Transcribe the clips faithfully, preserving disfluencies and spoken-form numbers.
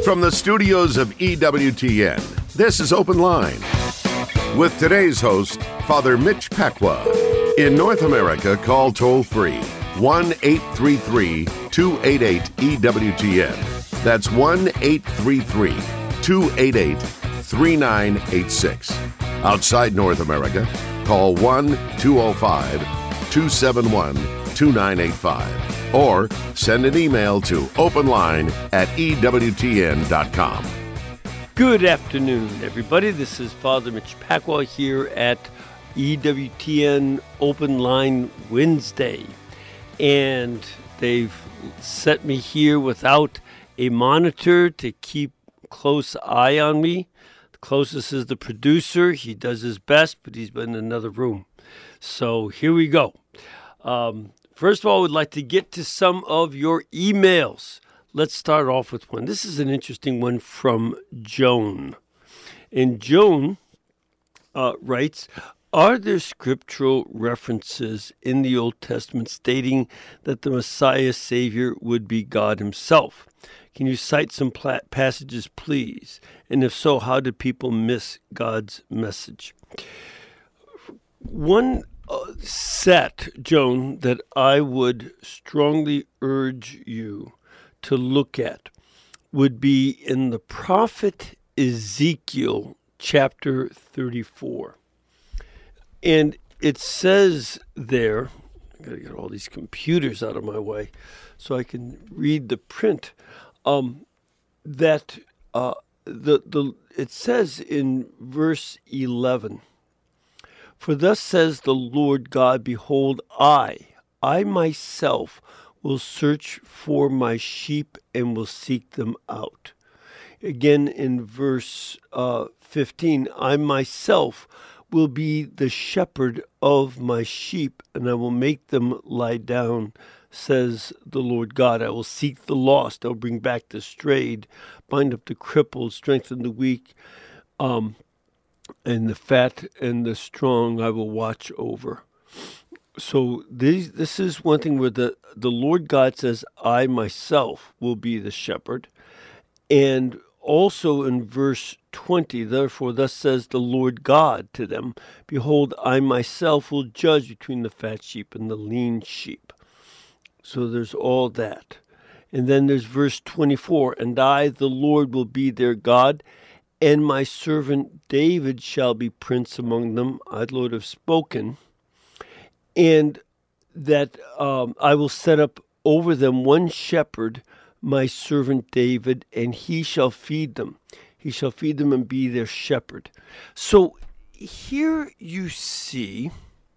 From the studios of E W T N, this is Open Line. With today's host, Father Mitch Pacwa. In North America, call toll-free one eight three three, two eight eight, E W T N. That's one eight three three, two eight eight, three nine eight six. Outside North America, call one two zero five, two seven one, two nine eight five or send an email to openline at E W T N dot com. Good afternoon, everybody. This is Father Mitch Pacwa here at E W T N Open Line Wednesday. And they've set me here without a monitor to keep close eye on me. The closest is the producer. He does his best, but he's been in another room. So here we go. Um, first of all, I would like to get to some of your emails. Let's start off with one. This is an interesting one from Joan. And Joan uh, writes, are there scriptural references in the Old Testament stating that the Messiah Savior would be God himself? Can you cite some pla- passages, please? And if so, how did people miss God's message? One uh, set, Joan, that I would strongly urge you to look at would be in the prophet Ezekiel chapter thirty-four. And it says there, I gotta get all these computers out of my way so I can read the print, um, that uh, the the it says in verse eleven, for thus says the Lord God, behold, I, I myself will search for my sheep and will seek them out. Again in verse uh, fifteen, I myself will be the shepherd of my sheep, and I will make them lie down, says the Lord God. I will seek the lost, I will bring back the strayed, bind up the crippled, strengthen the weak, um, and the fat and the strong I will watch over. So these, this is one thing where the, the Lord God says, I myself will be the shepherd. And also in verse twenty, therefore thus says the Lord God to them, behold, I myself will judge between the fat sheep and the lean sheep. So there's all that. And then there's verse twenty-four, and I, the Lord, will be their God, and my servant David shall be prince among them. I, the Lord, have spoken. And that um, I will set up over them one shepherd, my servant David, and he shall feed them. He shall feed them and be their shepherd. So here you see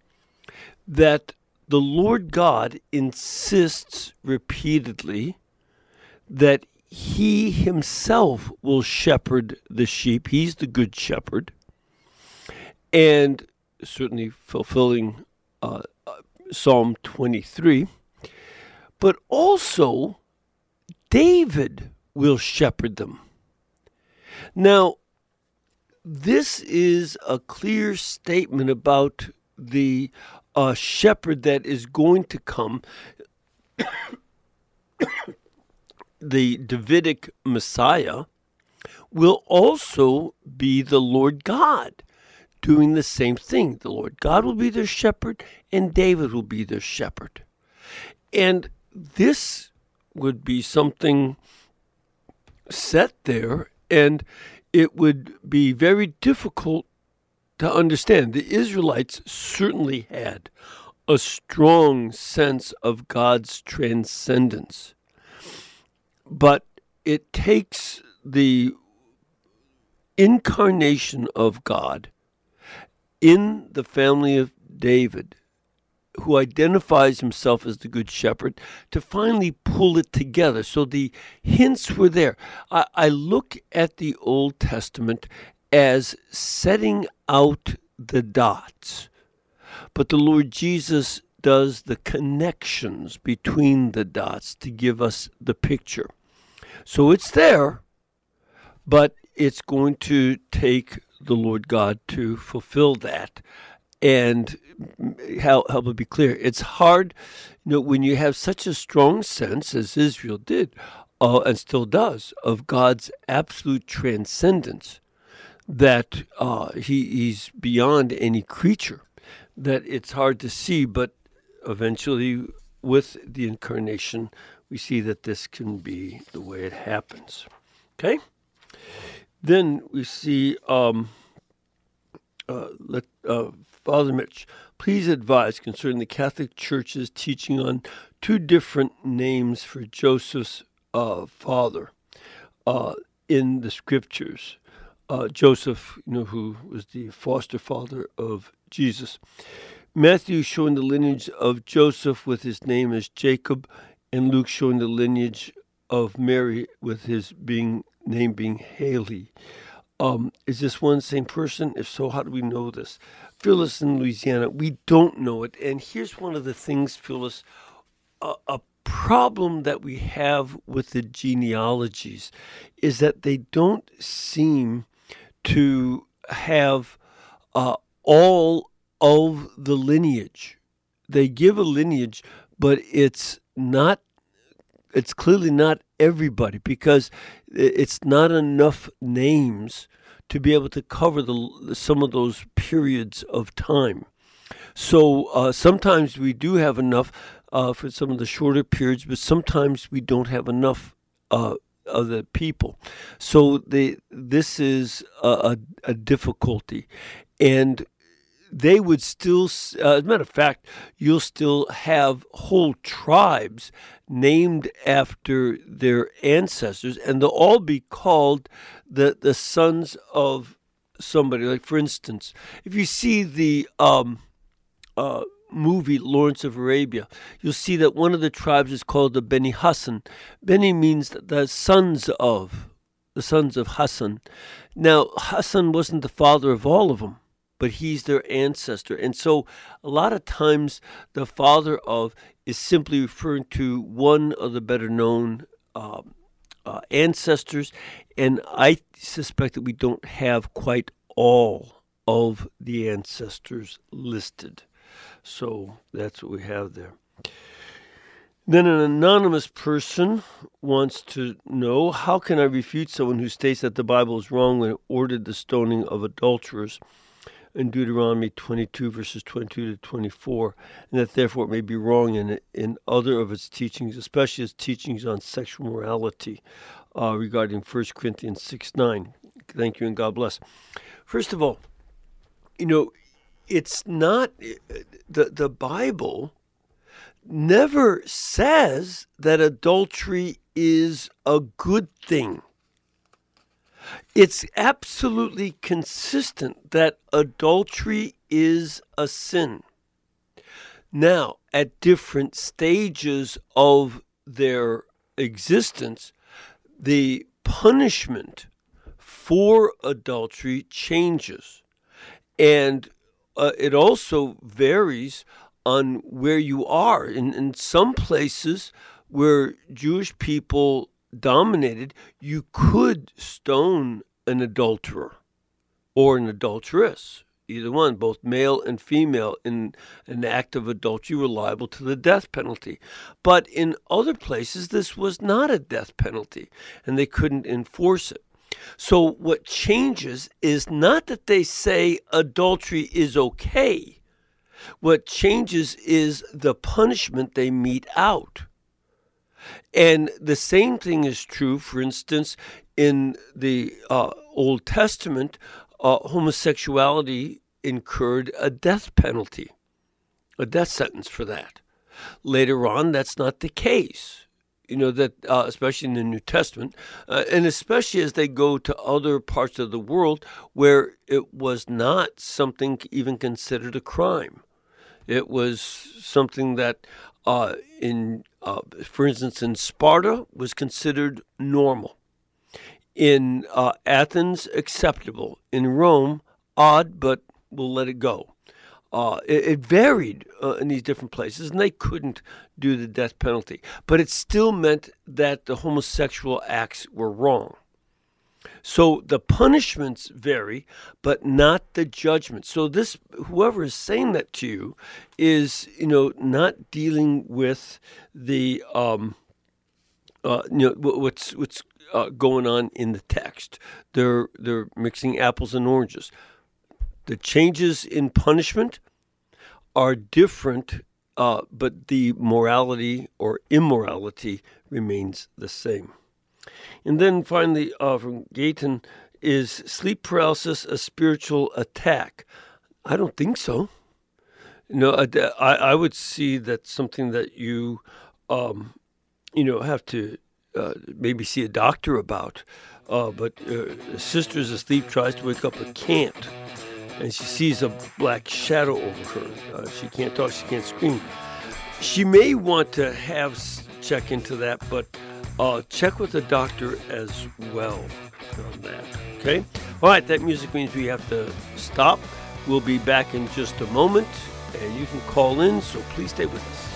that the Lord God insists repeatedly that he himself will shepherd the sheep. He's the good shepherd. And certainly fulfilling uh, Psalm twenty-three. But also David will shepherd them. Now, this is a clear statement about the uh, shepherd that is going to come, the Davidic Messiah, will also be the Lord God, doing the same thing. The Lord God will be their shepherd, and David will be their shepherd. And this would be something set there, and it would be very difficult to understand. The Israelites certainly had a strong sense of God's transcendence, but it takes the incarnation of God in the family of David, who identifies himself as the good shepherd, to finally pull it together. So the hints were there. I, I look at the Old Testament as setting out the dots, but the Lord Jesus does the connections between the dots to give us the picture. So it's there, but it's going to take the Lord God to fulfill that. And help, help it be clear, it's hard, you know, when you have such a strong sense, as Israel did, uh, and still does, of God's absolute transcendence, that uh, he, he's beyond any creature, that it's hard to see, but eventually with the incarnation, we see that this can be the way it happens. Okay? Then we see, um, uh, let, uh, Father Mitch, please advise concerning the Catholic Church's teaching on two different names for Joseph's uh, father uh, in the Scriptures. Uh, Joseph, you know, who was the foster father of Jesus. Matthew showing the lineage of Joseph with his name as Jacob, and Luke showing the lineage of Mary with his being name being Haley. Um, is this one same person? If so, how do we know this? Phyllis in Louisiana, we don't know it. And here's one of the things, Phyllis, a, a problem that we have with the genealogies is that they don't seem to have uh, all of the lineage. They give a lineage, but it's not, it's clearly not everybody, because it's not enough names to be able to cover the some of those periods of time. So uh, sometimes we do have enough uh, for some of the shorter periods, but sometimes we don't have enough uh, of the people. So they, this is a, a, a difficulty. And they would still, uh, as a matter of fact, you'll still have whole tribes named after their ancestors, and they'll all be called the, the sons of somebody. Like, for instance, if you see the um, uh, movie Lawrence of Arabia, you'll see that one of the tribes is called the Beni Hassan. Beni means the sons of, the sons of Hassan. Now, Hassan wasn't the father of all of them, but he's their ancestor. And so a lot of times the father of is simply referring to one of the better known uh, uh, ancestors. And I suspect that we don't have quite all of the ancestors listed. So that's what we have there. Then an anonymous person wants to know, how can I refute someone who states that the Bible is wrong when it ordered the stoning of adulterers in Deuteronomy twenty-two, verses twenty-two to twenty-four, and that therefore it may be wrong in in other of its teachings, especially its teachings on sexual morality uh, regarding First Corinthians six nine. Thank you and God bless. First of all, you know, it's not, the, the Bible never says that adultery is a good thing. It's absolutely consistent that adultery is a sin. Now, at different stages of their existence, the punishment for adultery changes. And uh, it also varies on where you are. In, in some places where Jewish people dominated, you could stone an adulterer or an adulteress, either one, both male and female, in an act of adultery were liable to the death penalty. But in other places, this was not a death penalty, and they couldn't enforce it. So what changes is not that they say adultery is okay. What changes is the punishment they mete out. And the same thing is true, for instance, in the uh, Old Testament, uh, homosexuality incurred a death penalty, a death sentence for that. Later on, that's not the case. You know, that uh, especially in the New Testament, uh, and especially as they go to other parts of the world where it was not something even considered a crime. It was something that, uh, in, uh, for instance, in Sparta was considered normal. In uh, Athens, acceptable. In Rome, odd, but we'll let it go. Uh, it, it varied uh, in these different places, and they couldn't do the death penalty. But it still meant that the homosexual acts were wrong. So the punishments vary, but not the judgment. So this, whoever is saying that to you is, you know, not dealing with the um, uh, you know, wh- what's what's uh, going on in the text. They're they're mixing apples and oranges. The changes in punishment are different, uh, but the morality or immorality remains the same. And then finally, uh, from Gayton, is sleep paralysis a spiritual attack? I don't think so. No, I, I I would see that's something that you, um, you know, have to uh, maybe see a doctor about. Uh, but uh, a sister's asleep, tries to wake up, but can't. And she sees a black shadow over her. Uh, she can't talk, she can't scream. She may want to have s- check into that, but uh, check with the doctor as well on that. Okay? All right, that music means we have to stop. We'll be back in just a moment, and you can call in, so please stay with us.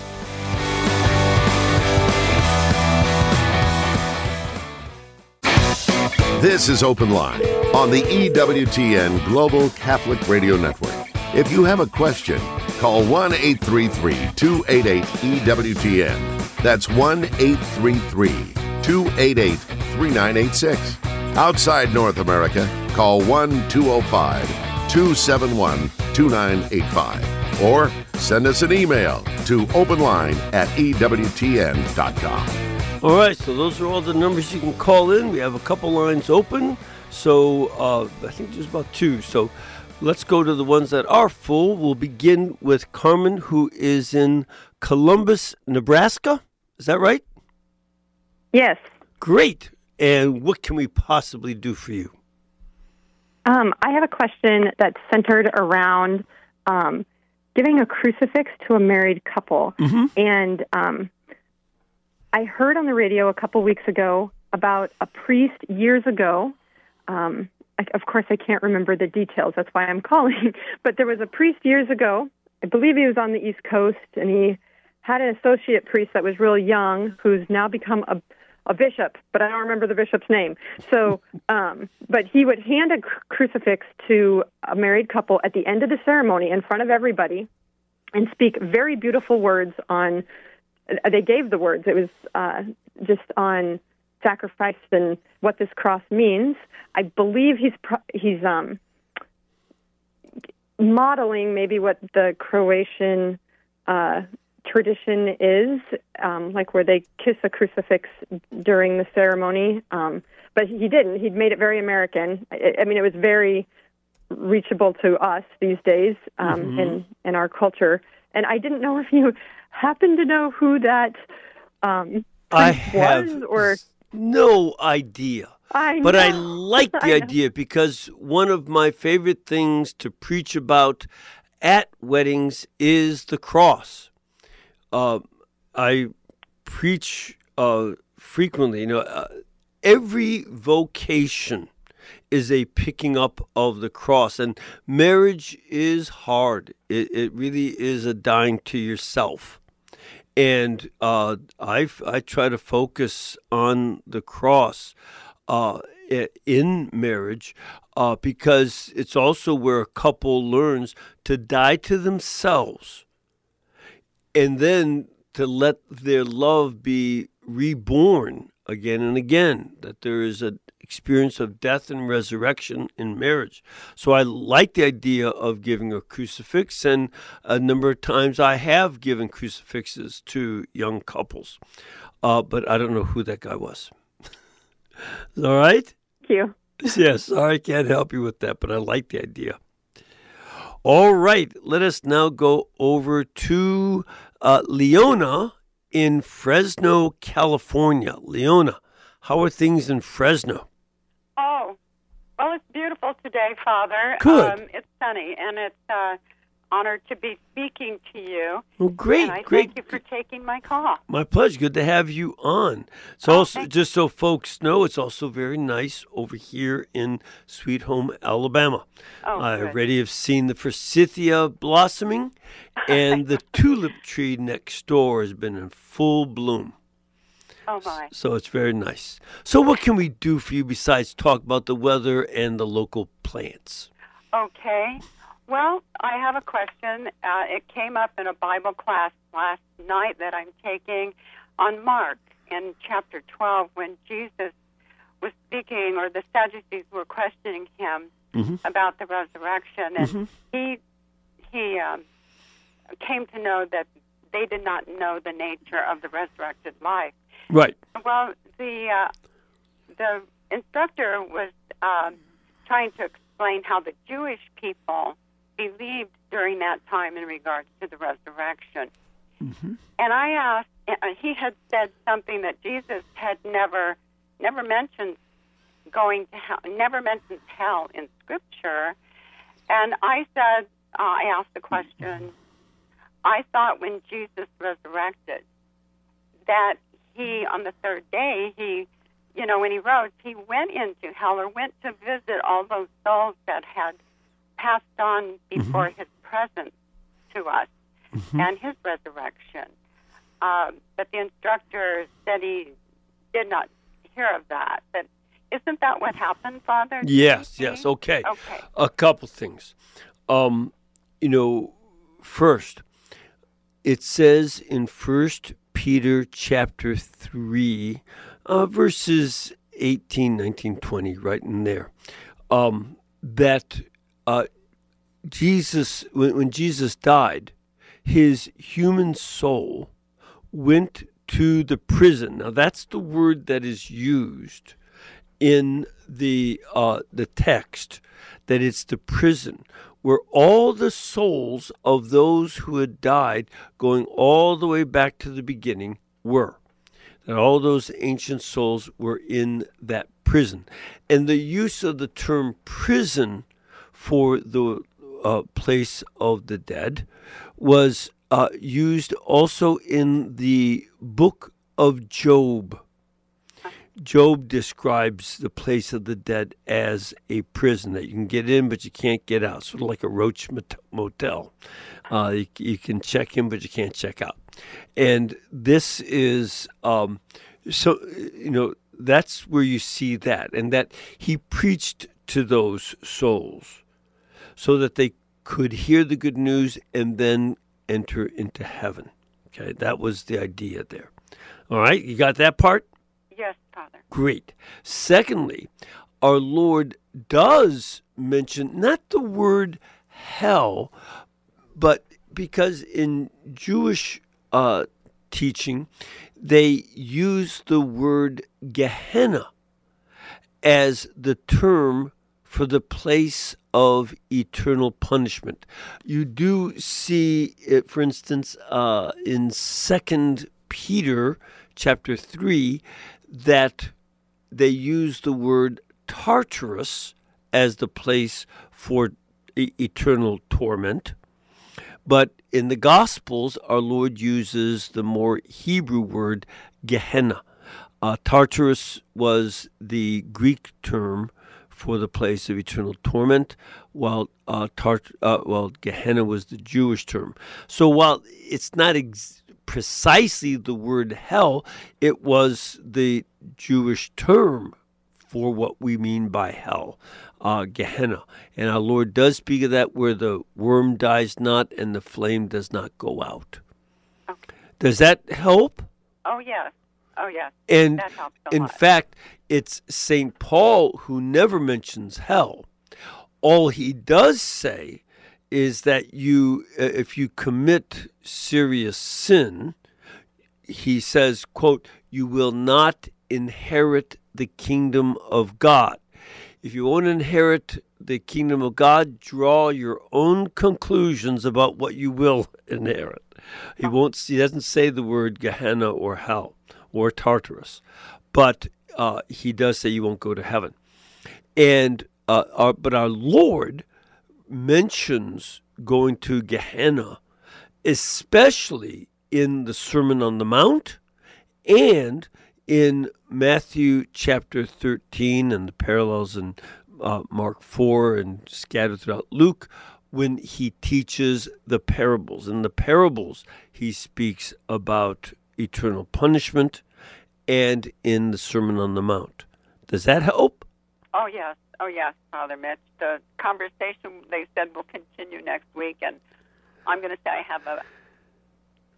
This is Open Line on the E W T N Global Catholic Radio Network. If you have a question, call one eight three three, two eight eight, E W T N. That's one eight three three, two eight eight, three nine eight six. Outside North America, call one two zero five, two seven one, two nine eight five. Or send us an email to openline at E W T N dot com. All right, so those are all the numbers you can call in. We have a couple lines open, so uh, I think there's about two. So let's go to the ones that are full. We'll begin with Carmen, who is in Columbus, Nebraska. Is that right? Yes. Great. And what can we possibly do for you? Um, I have a question that's centered around um, giving a crucifix to a married couple. Mm-hmm. And um, I heard on the radio a couple weeks ago about a priest years ago. Um, I, of course, I can't remember the details. That's why I'm calling. But there was a priest years ago. I believe he was on the East Coast, and he had an associate priest that was real young who's now become a, a bishop, but I don't remember the bishop's name. So, um, but he would hand a cru- crucifix to a married couple at the end of the ceremony in front of everybody and speak very beautiful words on. They gave the words. It was uh, just on sacrifice and what this cross means. I believe he's pro- he's um, modeling maybe what the Croatian uh, tradition is, um, like where they kiss a crucifix during the ceremony. Um, but he didn't. He'd made it very American. I, I mean, it was very reachable to us these days um, mm-hmm. in in our culture. And I didn't know if you happen to know who that um, I was, have or no idea. I but know. I like the I idea because one of my favorite things to preach about at weddings is the cross. Uh, I preach uh, frequently. You know, uh, every vocation is a picking up of the cross, and marriage is hard. It, it really is a dying to yourself. And uh, I, I try to focus on the cross uh, in marriage uh, because it's also where a couple learns to die to themselves and then to let their love be reborn again and again, that there is an experience of death and resurrection in marriage. So I like the idea of giving a crucifix, and a number of times I have given crucifixes to young couples, uh, but I don't know who that guy was. All right? Thank you. Yes, sorry, I can't help you with that, but I like the idea. All right, let us now go over to uh, Leona in Fresno, California. Leona, how are things in Fresno? Oh, well, it's beautiful today, Father. Good. Um, it's sunny, and it's uh, honored to be speaking to you. Well, great, and I great. Thank you for taking my call. My pleasure. Good to have you on. It's Oh, also, thank just so folks know, it's also very nice over here in Sweet Home, Alabama. Oh, I good. already have seen the forsythia blossoming, and the tulip tree next door has been in full bloom. Oh, my. So it's very nice. So what can we do for you besides talk about the weather and the local plants? Okay. Well, I have a question. Uh, it came up in a Bible class last night that I'm taking on Mark. in chapter twelve when Jesus was speaking, or the Sadducees were questioning him mm-hmm. about the resurrection, and mm-hmm. he he um, came to know that they did not know the nature of the resurrected life. Right. Well, the uh, the instructor was um, trying to explain how the Jewish people believed during that time in regards to the resurrection. Mm-hmm. And I asked, uh, he had said something that Jesus had never never mentioned going to hell, never mentions hell in Scripture. And I said, uh, I asked the question, I thought when Jesus resurrected that he, on the third day, he, you know, when he rose, he went into hell or went to visit all those souls that had passed on before mm-hmm. his presence to us mm-hmm. and his resurrection. Um, but the instructor said he did not hear of that. But isn't that what happened, Father? Yes, yes. Okay. Okay. A couple things. Um, you know, first, it says in First Peter chapter three, uh, verses eighteen, nineteen, twenty, right in there, um, that uh, Jesus, when, when Jesus died, his human soul went to the prison. Now, that's the word that is used in the uh, the text, that it's the prison where all the souls of those who had died, going all the way back to the beginning, were. That all those ancient souls were in that prison. And the use of the term prison for the uh, place of the dead was uh, used also in the book of Job. Job describes the place of the dead as a prison that you can get in, but you can't get out, sort of like a roach motel. Uh, you, you can check in, but you can't check out. And this is, um, so, you know, that's where you see that, and that he preached to those souls so that they could hear the good news and then enter into heaven. Okay, that was the idea there. All right, you got that part? Yes, Father. Great. Secondly, our Lord does mention not the word hell, but because in Jewish uh, teaching, they use the word Gehenna as the term for the place of eternal punishment. You do see it, for instance, uh, in Second Peter chapter three, that they use the word Tartarus as the place for e- eternal torment. But in the Gospels, our Lord uses the more Hebrew word Gehenna. Uh, Tartarus was the Greek term for the place of eternal torment, while uh, Tart- uh, well, Gehenna was the Jewish term. So while it's not ex- precisely the word hell, it was the Jewish term for what we mean by hell, uh, Gehenna. And our Lord does speak of that, where the worm dies not and the flame does not go out. Okay. Does that help? Oh, yes. Oh, yes. And that helps a in lot. fact, it's Saint Paul who never mentions hell. All he does say is that you, if you commit serious sin, he says, quote, you will not inherit the kingdom of God. If you want to inherit the kingdom of God, draw your own conclusions about what you will inherit. He won't. He doesn't say the word Gehenna or hell or Tartarus, but uh, he does say you won't go to heaven. And uh, our, but our Lord mentions going to Gehenna, especially in the Sermon on the Mount and in Matthew chapter thirteen and the parallels in uh, Mark four and scattered throughout Luke, when he teaches the parables. In the parables, he speaks about eternal punishment, and in the Sermon on the Mount. Does that help? Oh, yes. Oh, yes, Father Mitch. The conversation, they said, will continue next week, and I'm going to say I have a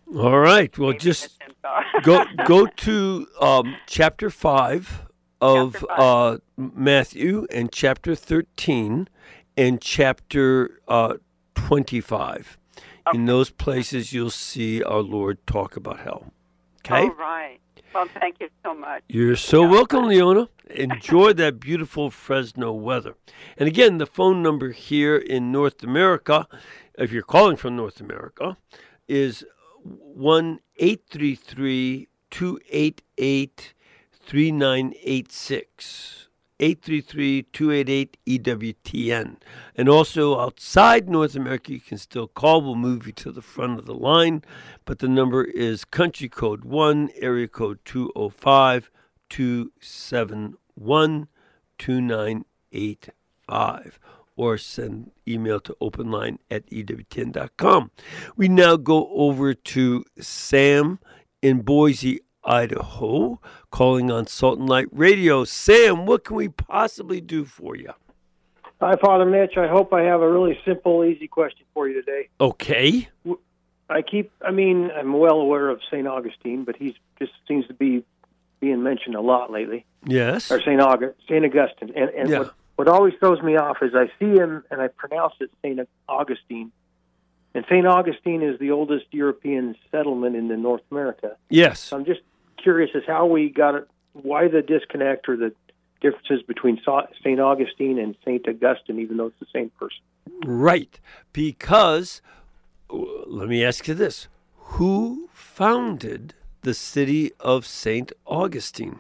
All right. Well, just go go to um, chapter five of Chapter five. Uh, Matthew and chapter thirteen and chapter uh, twenty-five. Okay. In those places, you'll see our Lord talk about hell. Okay? All right. Well, thank you so much. You're so Yeah. welcome, Leona. Enjoy that beautiful Fresno weather. And again, the phone number here in North America, if you're calling from North America, is one eight three three, two eight eight, three nine eight six. eight three three, two eight eight, E W T N. And also outside North America, you can still call. We'll move you to the front of the line. But the number is country code one, area code two oh five, two seven one, two nine eight five. Or send email to openline at E W T N dot com. We now go over to Sam in Boise, Idaho, calling on Salt and Light Radio. Sam, what can we possibly do for you? Hi, Father Mitch. I hope I have a really simple, easy question for you today. Okay. I keep, I mean, I'm well aware of Saint Augustine, but he's just seems to be being mentioned a lot lately. Yes. Or Saint August, Saint Augustine. And, and Yeah. what, what always throws me off is I see him and I pronounce it Saint Augustine. And Saint Augustine is the oldest European settlement in the North America. Yes. So I'm just curious as how we got it, why the disconnect or the differences between Saint Augustine and Saint Augustine, even though it's the same person. Right. Because, let me ask you this. Who founded the city of Saint Augustine?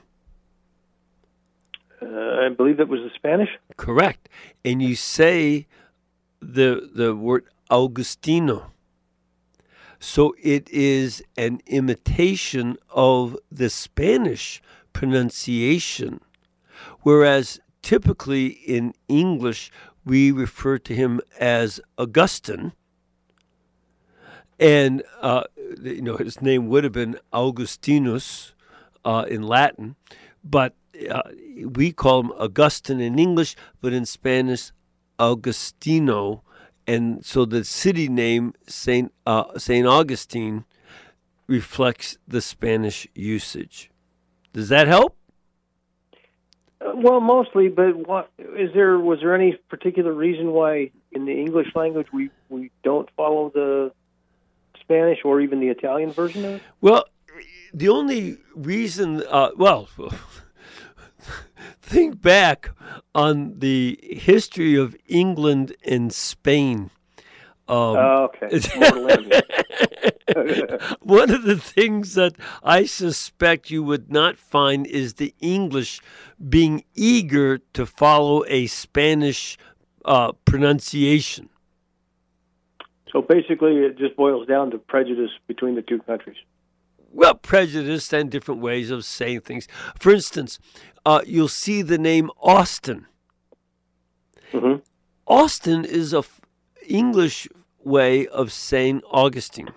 Uh, I believe it was the Spanish. Correct. And you say the the word Augustino. So it is an imitation of the Spanish pronunciation, whereas typically in English we refer to him as Augustine, and uh, you know his name would have been Augustinus uh, in Latin, but uh, we call him Augustine in English, but in Spanish Augustino. And so the city name, Saint uh, Saint Augustine, reflects the Spanish usage. Does that help? Uh, well, mostly, but what is there? Was there any particular reason why in the English language we, we don't follow the Spanish or even the Italian version of it? Well, the only reason, uh, well, think back on the history of England and Spain. Um, oh, okay. One of the things that I suspect you would not find is the English being eager to follow a Spanish uh, pronunciation. So basically it just boils down to prejudice between the two countries. Well, prejudice and different ways of saying things. For instance, uh, you'll see the name Austin. Mm-hmm. Austin is a f- English way of saying Augustine.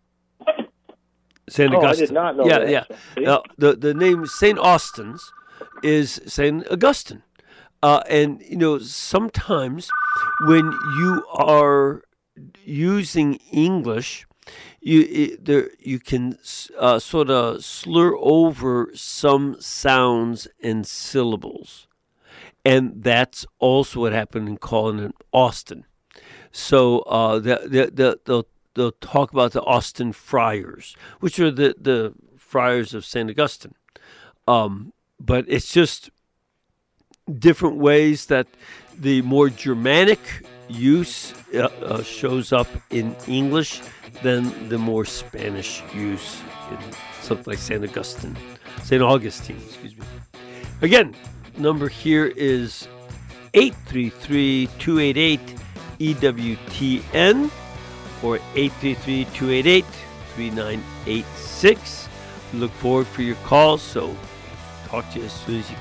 Saint Oh, Augustine. I did not know yeah, that. Yeah, See? yeah. Uh, the the name Saint Austin's is Saint Augustine, uh, and you know sometimes when you are using English, you it, there you can uh, sort of slur over some sounds and syllables, and that's also what happened in calling it Austin. So uh, the, the, the, they'll they'll talk about the Austin Friars, which are the, the friars of Saint Augustine. Um, but it's just different ways that the more Germanic use uh, uh, shows up in English than the more Spanish use in something like Saint Augustine, Saint Augustine, excuse me. Again, number here is eight three three, two eight eight, E W T N or eight three three, two eight eight, three nine eight six. We look forward for your calls, so talk to you as soon as you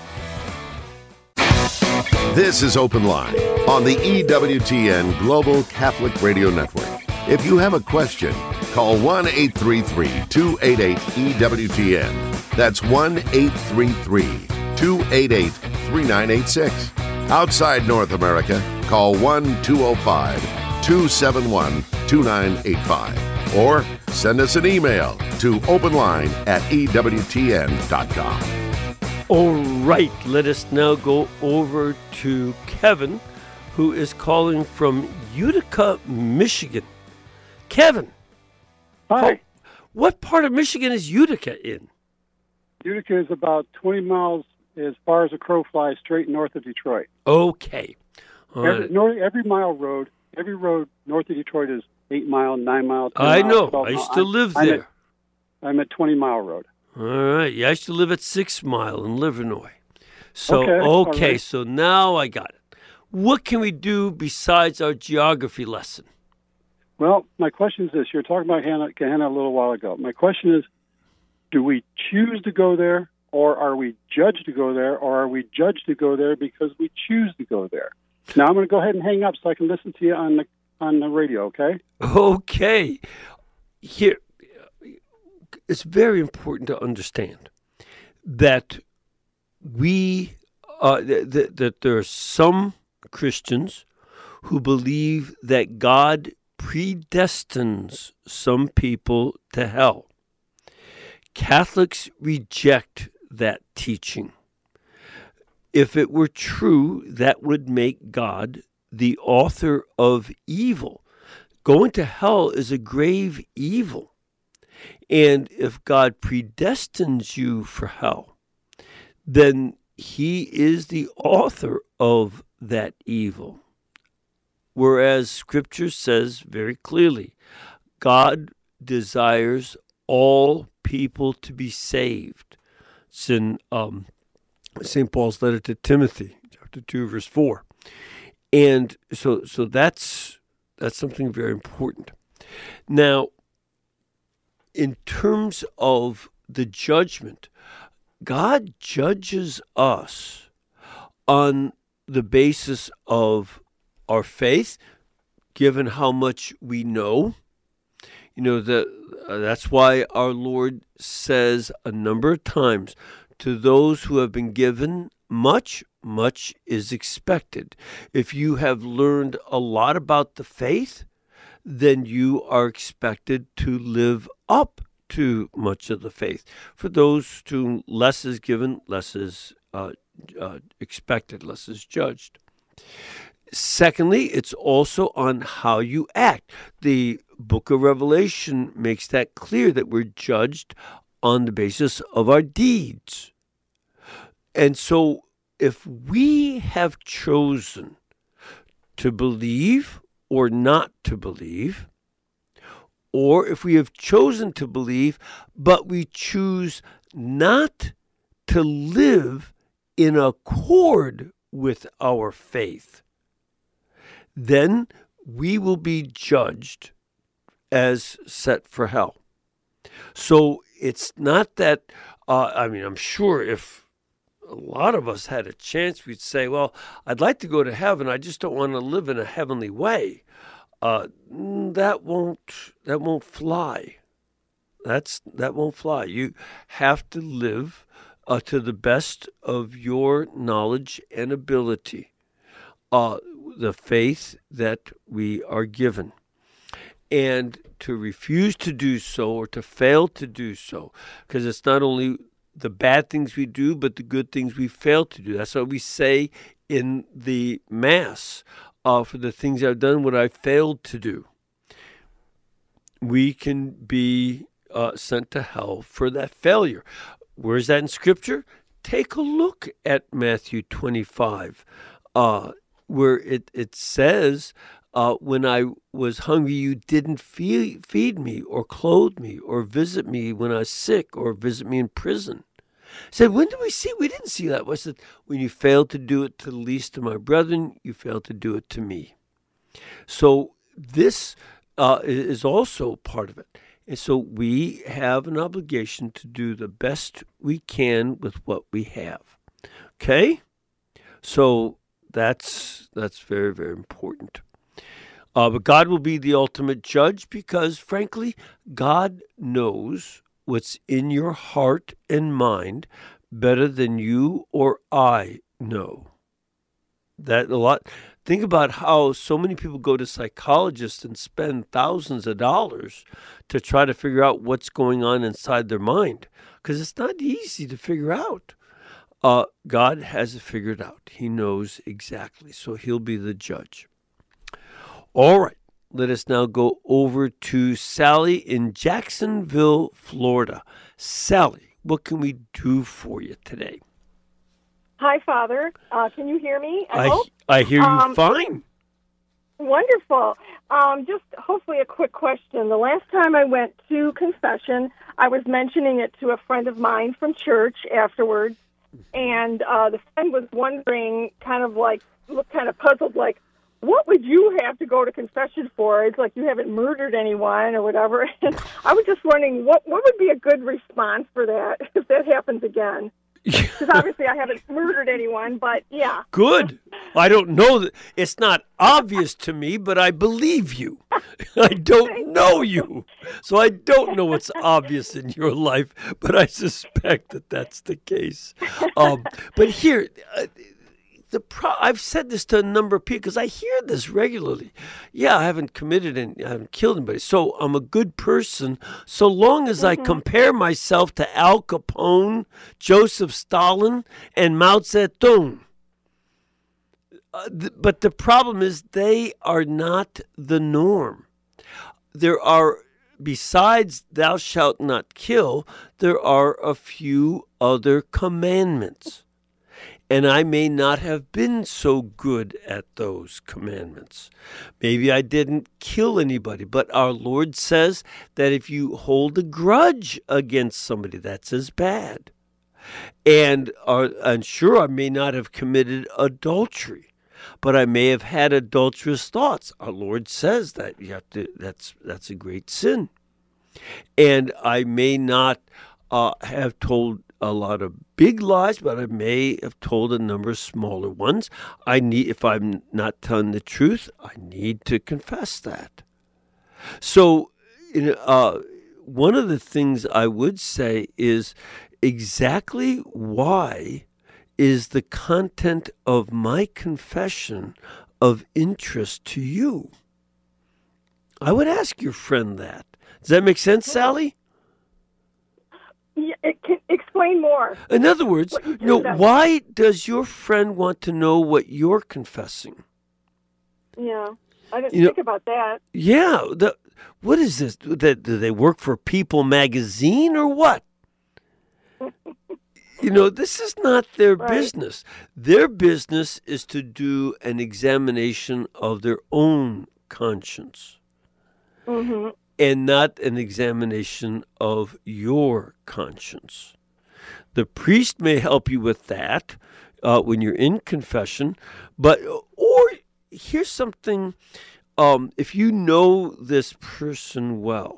can. This is Open Line on the E W T N Global Catholic Radio Network. If you have a question, call one eight three three, two eight eight, E W T N. That's one eight three three, two eight eight, three nine eight six. Outside North America, call one two oh five, two seven one, two nine eight five or send us an email to openline at E W T N dot com. All right, let us now go over to Kevin, who is calling from Utica, Michigan. Kevin. Hi. What part of Michigan is Utica in? Utica is about twenty miles as far as a crow flies straight north of Detroit. Okay. All Every, right. north, every mile road, every road north of Detroit is eight mile, nine mile, ten I mile, know. twelve I mile. used to I'm- live I'm there. At, I'm at twenty mile road. All right. Yeah, I used to live at Six Mile in Livernois. So, Okay, all okay, right. so now I got it. What can we do besides our geography lesson? Well, my question is this. You were talking about Hannah, Gehenna a little while ago. My question is, do we choose to go there, or are we judged to go there, or are we judged to go there because we choose to go there? Now, I'm going to go ahead and hang up so I can listen to you on the on the radio, okay? Okay. Here, it's very important to understand that we, uh, th- th- that there are some Christians who believe that God predestines some people to hell. Catholics reject that teaching. If it were true, that would make God the author of evil. Going to hell is a grave evil. And if God predestines you for hell, then he is the author of that evil. Whereas Scripture says very clearly, God desires all people to be saved. It's in um, Saint Paul's letter to Timothy, chapter two, verse four. And so so that's that's something very important. Now, in terms of the judgment, God judges us on the basis of our faith, given how much we know. You know, the, uh, that's why our Lord says a number of times, to those who have been given much, much is expected. If you have learned a lot about the faith, then you are expected to live up to much of the faith. For those to whom less is given, less is uh, uh, expected, less is judged. Secondly, it's also on how you act. The book of Revelation makes that clear, that we're judged on the basis of our deeds. And so if we have chosen to believe or not to believe, or if we have chosen to believe, but we choose not to live in accord with our faith, then we will be judged as set for hell. So it's not that, uh, I mean, I'm sure if a lot of us had a chance, we'd say, well, I'd like to go to heaven, I just don't want to live in a heavenly way. Uh, that won't that won't fly. That's that won't fly. You have to live uh, to the best of your knowledge and ability, uh, the faith that we are given. And to refuse to do so, or to fail to do so, because it's not only the bad things we do, but the good things we fail to do. That's what we say in the Mass. Uh, for the things I've done, what I failed to do. We can be uh, sent to hell for that failure. Where is that in Scripture? Take a look at Matthew twenty-five, uh, where it, it says, uh, when I was hungry, you didn't feed, feed me or clothe me or visit me when I was sick or visit me in prison. I said, when did we see? We didn't see that. I said, when you failed to do it to the least of my brethren, you failed to do it to me. So this uh, is also part of it. And so we have an obligation to do the best we can with what we have. Okay? So that's that's very, very important. Uh, but God will be the ultimate judge because, frankly, God knows what's in your heart and mind better than you or I know. That a lot Think about how so many people go to psychologists and spend thousands of dollars to try to figure out what's going on inside their mind, because it's not easy to figure out. Uh, God has it figured out. He knows exactly, so he'll be the judge. All right, let us now go over to Sally in Jacksonville, Florida. Sally, what can we do for you today? Hi, Father. Uh, can you hear me? I, I, hope? I hear you um, fine. Wonderful. Um, just hopefully a quick question. The last time I went to confession, I was mentioning it to a friend of mine from church afterwards, and uh, the friend was wondering, kind of like, looked kind of puzzled, like, what would you have to go to confession for? It's like you haven't murdered anyone or whatever. And I was just wondering, what, what would be a good response for that if that happens again? Because obviously I haven't murdered anyone, but yeah. Good. I don't know. That it's not obvious to me, but I believe you. I don't know you. So I don't know what's obvious in your life, but I suspect that that's the case. Um, but here, uh, the pro- I've said this to a number of people because I hear this regularly. Yeah, I haven't committed and I haven't killed anybody, so I'm a good person so long as mm-hmm. I compare myself to Al Capone, Joseph Stalin, and Mao Zedong. Uh, th- but the problem is they are not the norm. There are, besides thou shalt not kill, there are a few other commandments. And I may not have been so good at those commandments. Maybe I didn't kill anybody, but our Lord says that if you hold a grudge against somebody, that's as bad. And, uh, and sure, I may not have committed adultery, but I may have had adulterous thoughts. Our Lord says that you have to. That's that's a great sin. And I may not uh, have told a lot of big lies, but I may have told a number of smaller ones. I need, if I'm not telling the truth, I need to confess that. So, you know, uh, one of the things I would say is exactly why is the content of my confession of interest to you? I would ask your friend that. Does that make sense, Sally? Yeah, it can explain more. In other words, you know, why does your friend want to know what you're confessing? Yeah, I didn't you think know, about that. Yeah, the, what is this? Do they, do they work for People magazine or what? You know, this is not their right. business. Their business is to do an examination of their own conscience. Mm-hmm. And not an examination of your conscience. The priest may help you with that uh, when you're in confession, but or here's something, um, if you know this person well,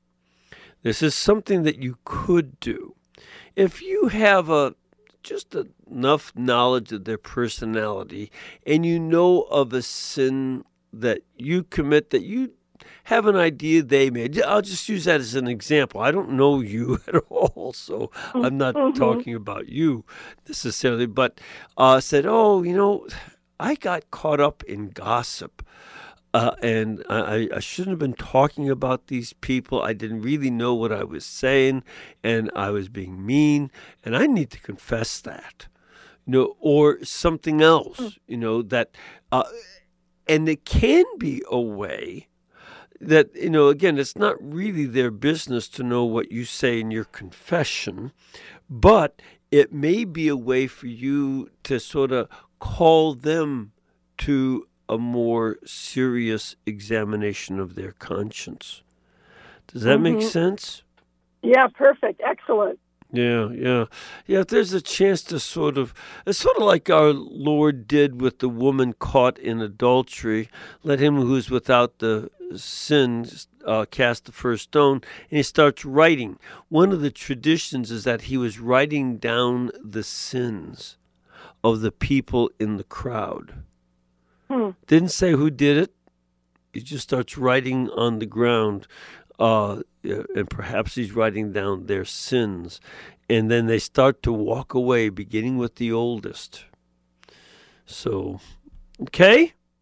this is something that you could do. If you have a just enough knowledge of their personality and you know of a sin that you commit that you have an idea they made. I'll just use that as an example. I don't know you at all, so I'm not mm-hmm. talking about you necessarily, but uh, said, oh, you know, I got caught up in gossip, uh, and I, I shouldn't have been talking about these people. I didn't really know what I was saying, and I was being mean, and I need to confess that, you know, or something else, mm. you know, that, uh, and it can be a way that, you know, again, it's not really their business to know what you say in your confession, but it may be a way for you to sort of call them to a more serious examination of their conscience. Does that mm-hmm. make sense? Yeah, perfect. Excellent. Yeah, yeah. Yeah, if there's a chance to sort of, it's sort of like our Lord did with the woman caught in adultery. Let him who's without the sin uh, cast the first stone, and he starts writing. One of the traditions is that he was writing down the sins of the people in the crowd. Hmm. Didn't say who did it. He just starts writing on the ground. Uh, and perhaps he's writing down their sins. And then they start to walk away, beginning with the oldest. So, okay?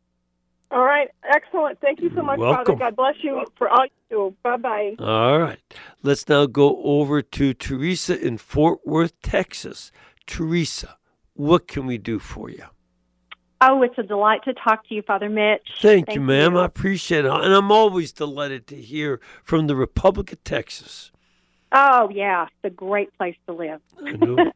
All right. Excellent. Thank you so much, Welcome. Father. God bless you for all you do. Bye-bye. All right. Let's now go over to Teresa in Fort Worth, Texas. Teresa, what can we do for you? Oh, it's a delight to talk to you, Father Mitch. Thank, Thank you, ma'am. you. I appreciate it. And I'm always delighted to hear from the Republic of Texas. Oh, yeah. It's a great place to live. I know.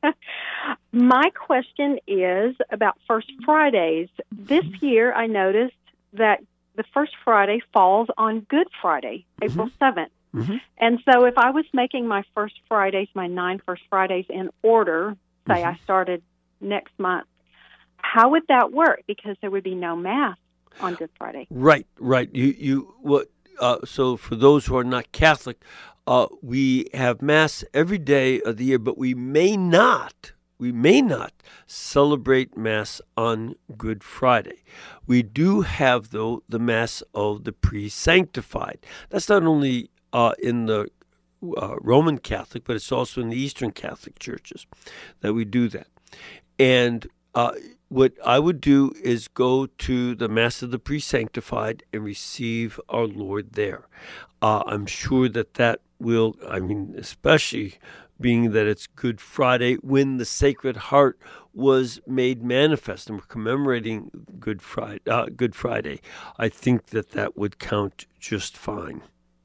My question is about First Fridays. This year, I noticed that the First Friday falls on Good Friday, April seventh. Mm-hmm. And so if I was making my First Fridays, my nine First Fridays in order, say Mm-hmm. I started next month, how would that work? Because there would be no Mass on Good Friday. Right, right. You, you, what? Uh, so for those who are not Catholic, uh, we have Mass every day of the year, but we may not, we may not celebrate Mass on Good Friday. We do have, though, the Mass of the Pre-Sanctified. That's not only uh, in the uh, Roman Catholic, but it's also in the Eastern Catholic churches that we do that. And uh, what I would do is go to the Mass of the Pre-Sanctified and receive our Lord there. Uh, I'm sure that that will, I mean, especially being that it's Good Friday when the Sacred Heart was made manifest, and we're commemorating Good Friday. Uh, Good Friday, I think that that would count just fine.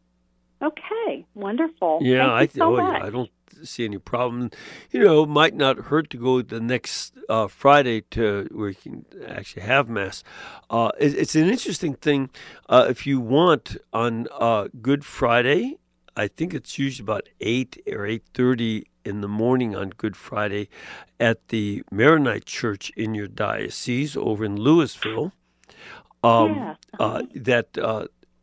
Okay, wonderful. Yeah, I Thank you so oh, much. yeah, I don't see any problem. You know, it might not hurt to go the next uh, Friday to where you can actually have Mass. Uh, it, it's an interesting thing. Uh, if you want on uh, Good Friday, I think it's usually about eight or eight thirty in the morning on Good Friday at the Maronite Church in your diocese over in Louisville. Um, Yeah. uh, that uh,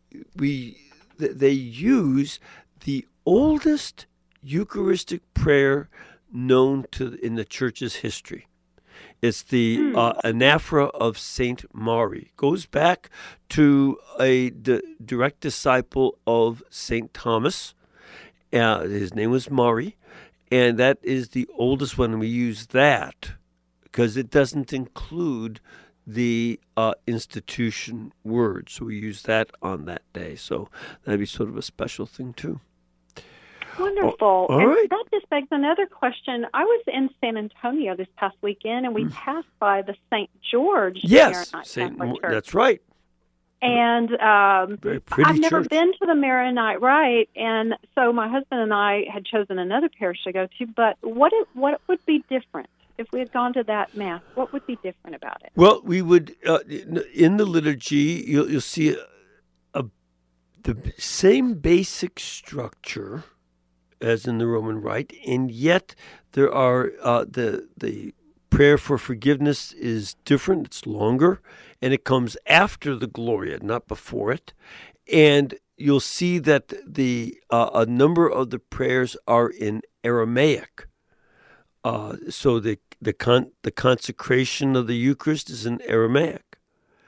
we th- they use the oldest Eucharistic prayer known to in the church's history. It's the uh, Anaphora of Saint Mari. Goes back to a d- direct disciple of Saint Thomas. Uh, his name was Mari, and that is the oldest one. We use that because it doesn't include the uh, institution word. So we use that on that day. So that'd be sort of a special thing, too. Wonderful. all and right. that just begs another question. I was in San Antonio this past weekend, and we passed by the Saint George Yes, Maronite Saint. Catholic Mo- Church. that's right. And um, Very pretty I've never church. been to the Maronite Rite, and so my husband and I had chosen another parish to go to. But what it, what would be different if we had gone to that Mass? What would be different about it? Well, we would uh, in the liturgy. You'll, you'll see a, a the same basic structure as in the Roman Rite, and yet there are uh, the the prayer for forgiveness is different. It's longer, and it comes after the Gloria, not before it. And you'll see that the uh, a number of the prayers are in Aramaic. Uh, so the the con- the consecration of the Eucharist is in Aramaic,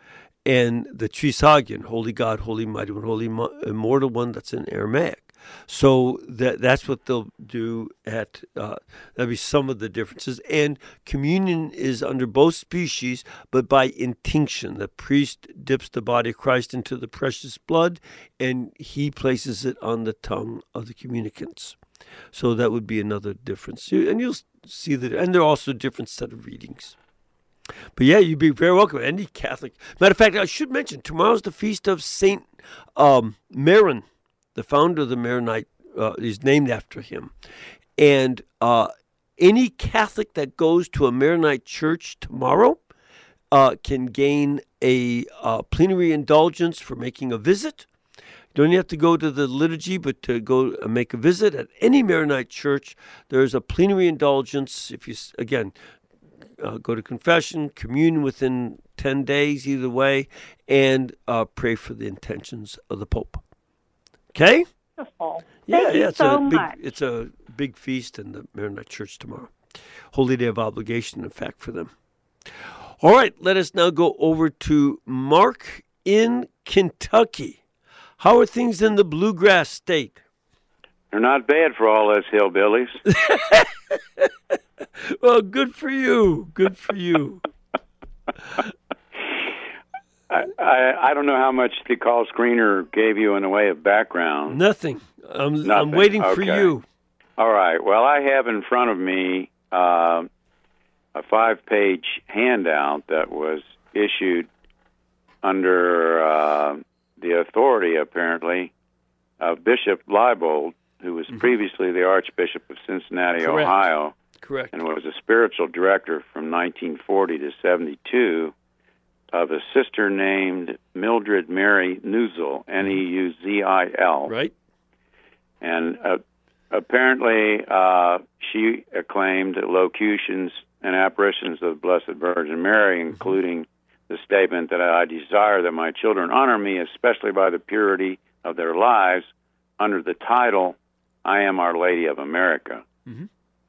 and the Trisagion, Holy God, Holy Mighty One, Holy Mo- Immortal One, that's in Aramaic. So that that's what they'll do at, uh, that'll be some of the differences. And communion is under both species, but by intinction. The priest dips the body of Christ into the precious blood, and he places it on the tongue of the communicants. So that would be another difference. You- And you'll see that, and there are also different set of readings. But yeah, you'd be very welcome. Any Catholic. Matter of fact, I should mention, tomorrow's the feast of Saint um, Maron. The founder of the Maronite uh, is named after him. And uh, any Catholic that goes to a Maronite church tomorrow uh, can gain a uh, plenary indulgence for making a visit. You don't have to go to the liturgy, but to go and make a visit at any Maronite church. There's a plenary indulgence. If you, again, uh, go to confession, commune within ten days, either way, and uh, pray for the intentions of the Pope. Okay? Wonderful. Yeah, Thank you yeah. It's so a big, much. it's a big feast in the Maronite Church tomorrow. Holy day of obligation, in fact, for them. All right, let us now go over to Mark in Kentucky. How are things in the Bluegrass State? They're not bad for all us hillbillies. Well, good for you. Good for you. I, I, I don't know how much the call screener gave you in the way of background. Nothing. I'm, Nothing. I'm waiting okay. for you. All right. Well, I have in front of me uh, a five-page handout that was issued under uh, the authority, apparently, of Bishop Leibold, who was mm-hmm. previously the Archbishop of Cincinnati, Correct. Ohio. Correct. And was a spiritual director from nineteen forty to seventy-two of a sister named Mildred Mary Neuzil, N E U Z I L. Right. And uh, apparently uh, she acclaimed locutions and apparitions of the Blessed Virgin Mary, mm-hmm. including the statement that I desire that my children honor me, especially by the purity of their lives, under the title, I am Our Lady of America. Mm-hmm.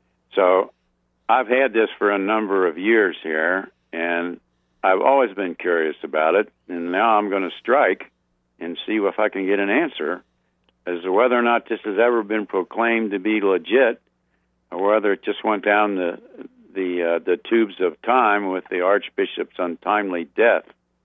So I've had this for a number of years here, and I've always been curious about it, and now I'm going to strike and see if I can get an answer as to whether or not this has ever been proclaimed to be legit, or whether it just went down the the uh, the tubes of time with the Archbishop's untimely death.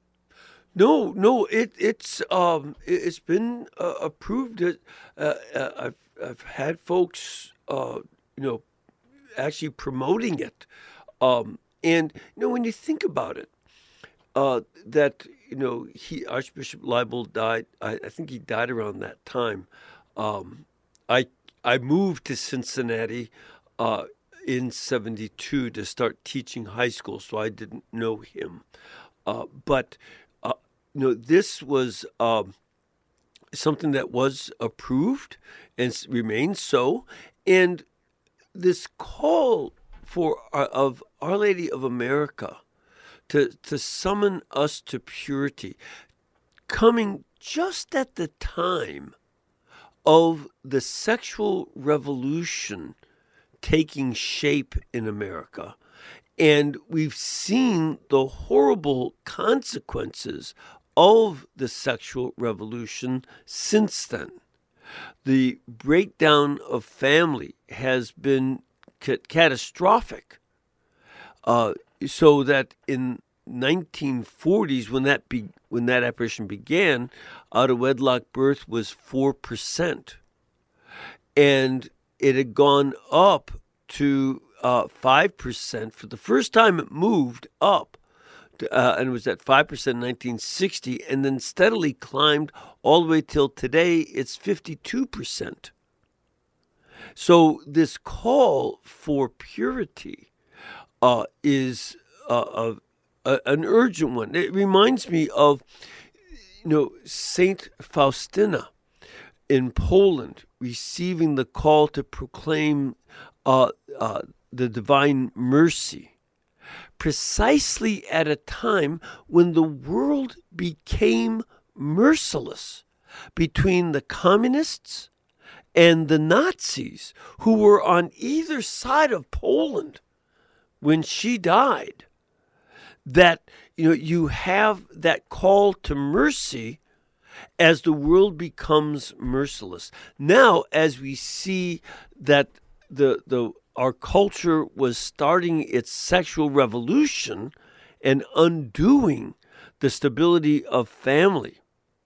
No, no, it it's um it's been uh, approved. Uh, uh, I've I've had folks uh you know. actually promoting it. Um, and, you know, when you think about it, uh, that, you know, he, Archbishop Leibold died, I, I think he died around that time. Um, I I moved to Cincinnati uh, in seventy-two to start teaching high school, so I didn't know him. Uh, but, uh, you know, this was um, something that was approved and remains so. And this call for uh, of Our Lady of America to to summon us to purity, coming just at the time of the sexual revolution taking shape in America. And we've seen the horrible consequences of the sexual revolution since then. The breakdown of family has been ca- catastrophic. Uh, so that in nineteen forties, when that be- when that apparition began, out of wedlock birth was four percent, and it had gone up to uh, five percent for the first time. It moved up. Uh, and it was at five percent in nineteen sixty, and then steadily climbed all the way till today. It's fifty-two percent. So this call for purity uh, is uh, a, a, an urgent one. It reminds me of, you know, Saint Faustina in Poland receiving the call to proclaim uh, uh, the divine mercy, precisely at a time when the world became merciless between the communists and the Nazis, who were on either side of Poland when she died. That, you know, you have that call to mercy as the world becomes merciless. Now, as we see that the the our culture was starting its sexual revolution and undoing the stability of family,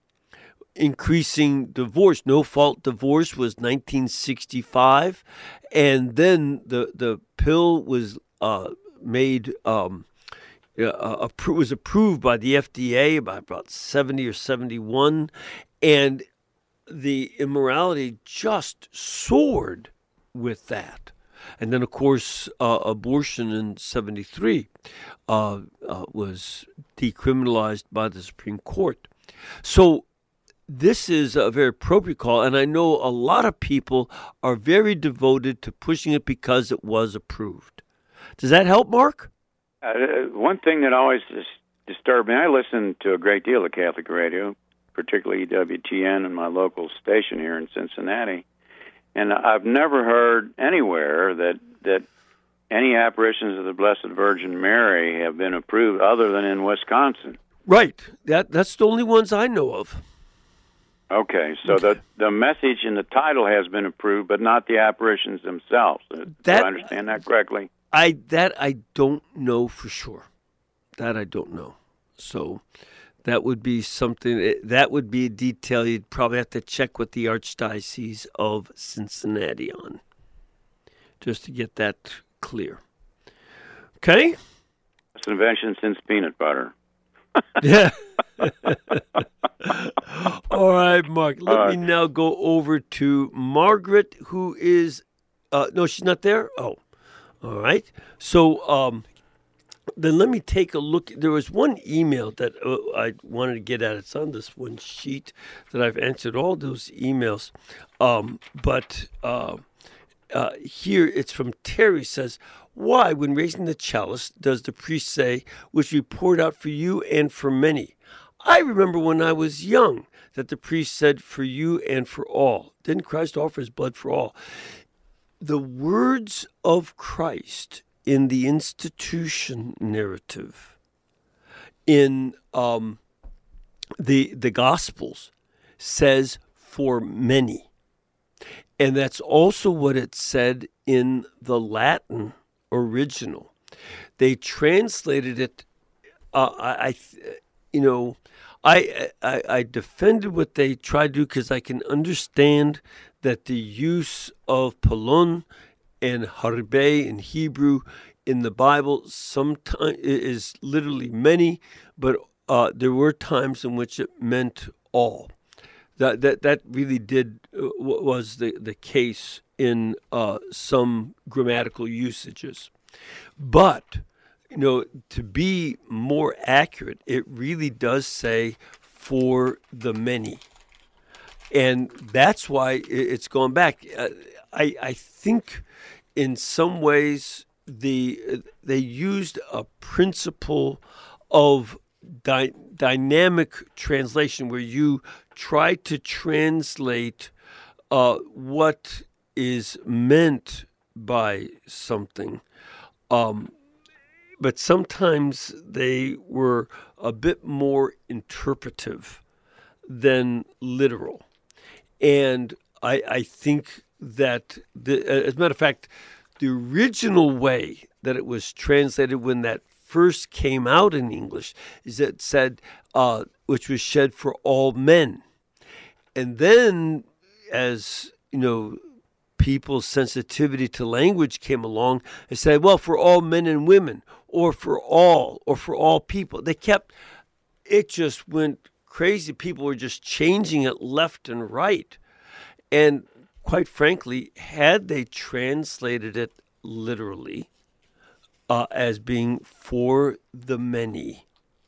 increasing divorce. No-fault divorce was nineteen sixty-five, and then the the pill was uh, made um, uh, appro- was approved by the F D A by about seventy or seventy-one, and the immorality just soared with that. And then, of course, uh, abortion in seventy-three uh, uh, was decriminalized by the Supreme Court. So this is a very appropriate call, and I know a lot of people are very devoted to pushing it because it was approved. Does that help, Mark? Uh, one thing that always disturbed me, I listen to a great deal of Catholic radio, particularly E W T N and my local station here in Cincinnati. And I've never heard anywhere that that any apparitions of the Blessed Virgin Mary have been approved other than in Wisconsin. Right. That that's the only ones I know of. Okay, so the the message in the title has been approved, but not the apparitions themselves. That, Do I understand that correctly? I that I don't know for sure. That I don't know. So That would be something, that would be a detail you'd probably have to check with the Archdiocese of Cincinnati on, just to get that clear. Okay? It's an invention since peanut butter. Yeah. All right, Mark. Let All me right. now go over to Margaret, who is, uh, no, she's not there? Oh, all right. So um, then let me take a look. There was one email that uh, I wanted to get at. It's on this one sheet that I've answered all those emails. Um, but uh, uh, here it's from Terry, says, why, when raising the chalice, does the priest say, which we poured out for you and for many? I remember when I was young that the priest said, for you and for all. Didn't Christ offer his blood for all? The words of Christ in the institution narrative, in um, the the Gospels, says for many. And that's also what it said in the Latin original. They translated it, uh, I, I, you know, I, I I defended what they tried to do because I can understand that the use of Pelon and Harbe in Hebrew in the Bible sometimes is literally many, but uh, there were times in which it meant all. That that that really did uh, was the the case in uh, some grammatical usages, but you know, to be more accurate, it really does say for the many. And that's why it's going back. Uh, I I think in some ways the they used a principle of dy- dynamic translation where you try to translate uh, what is meant by something. Um, But sometimes they were a bit more interpretive than literal. And I, I think that, the, as a matter of fact, the original way that it was translated when that first came out in English is that it said, uh, which was shed for all men. And then as, you know, people's sensitivity to language came along, they said, well, for all men and women, or for all, or for all people. They kept, it just went crazy. People were just changing it left and right. And quite frankly, had they translated it literally uh, as being for the many,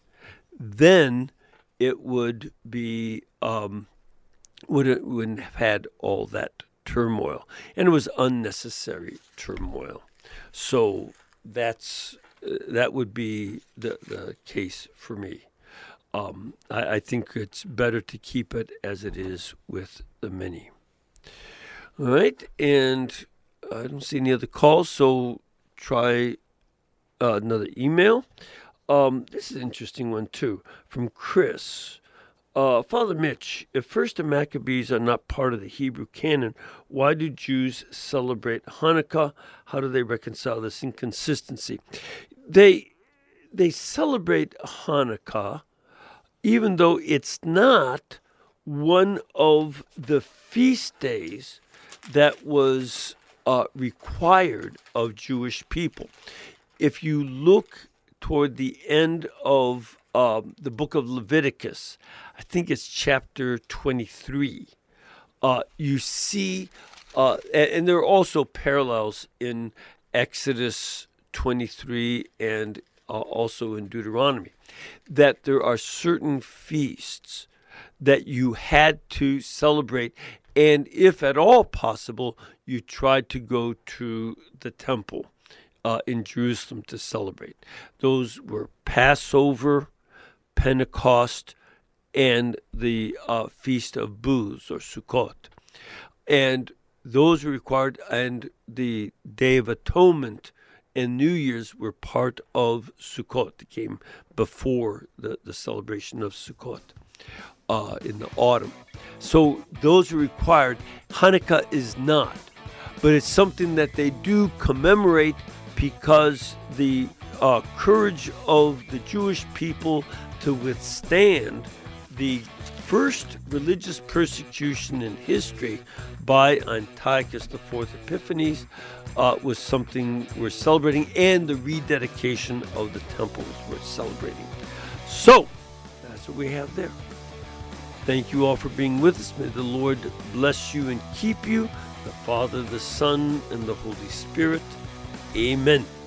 then it would be, um, would it wouldn't have had all that turmoil. And it was unnecessary turmoil. So that's, uh, that would be the, the case for me. Um, I, I think it's better to keep it as it is with the many. All right, and I don't see any other calls, so try uh, another email. Um, this is an interesting one, too, from Chris. Uh, Father Mitch, if First and Maccabees are not part of the Hebrew canon, why do Jews celebrate Hanukkah? How do they reconcile this inconsistency? They they celebrate Hanukkah even though it's not one of the feast days that was uh, required of Jewish people. If you look toward the end of um, the book of Leviticus, I think it's chapter twenty-three, uh, you see, uh, and, and there are also parallels in Exodus twenty-three and uh, also in Deuteronomy, that there are certain feasts that you had to celebrate, and if at all possible, you tried to go to the temple uh, in Jerusalem to celebrate. Those were Passover, Pentecost, and the uh, Feast of Booths, or Sukkot. And those were required, and the Day of Atonement and New Year's were part of Sukkot. It came before the, the celebration of Sukkot uh, in the autumn. So those are required. Hanukkah is not, but it's something that they do commemorate because the uh, courage of the Jewish people to withstand the first religious persecution in history by Antiochus the Fourth Epiphanes uh, was something we're celebrating, and the rededication of the temples we're celebrating. So, that's what we have there. Thank you all for being with us. May the Lord bless you and keep you, the Father, the Son, and the Holy Spirit. Amen.